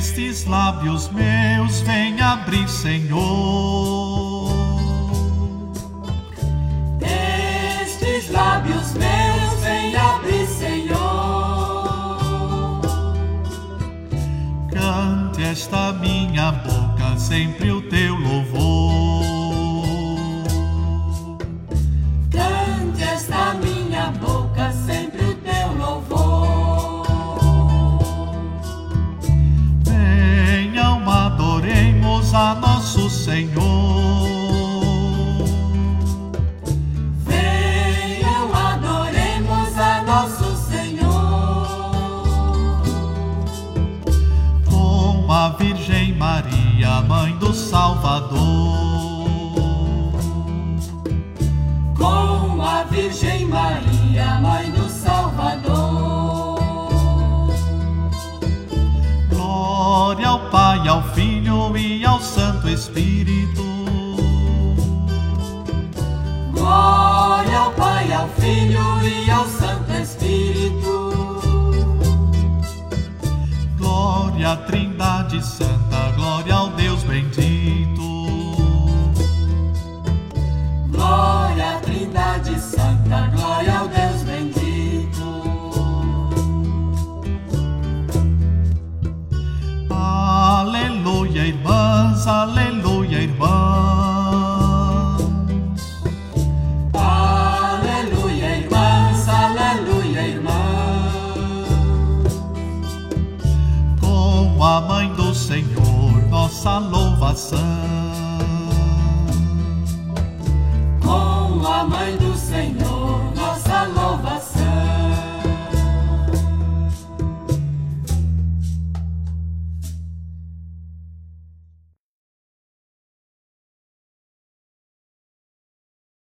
Estes lábios meus vem abrir, Senhor. Estes lábios meus vem abrir, Senhor. Cante esta minha boca sempre o teu louvor. Cante esta minha boca sempre o teu louvor. Venham, adoremos a nosso Senhor. Venham, adoremos a nosso Senhor. Com a Virgem Maria, Mãe do Salvador. Com a Virgem Maria, Mãe do Salvador. Glória ao Pai, ao Filho e ao Santo Espírito. Glória ao Pai, ao Filho e ao Santo Espírito. Glória à Trindade Santa, glória ao Deus bendito. Glória à Trindade Santa, glória ao Deus bendito. Aleluia, irmãs, aleluia, irmãs. Aleluia, irmãs, aleluia, irmãs. Com a Mãe do Senhor, nossa louvação. Com a Mãe do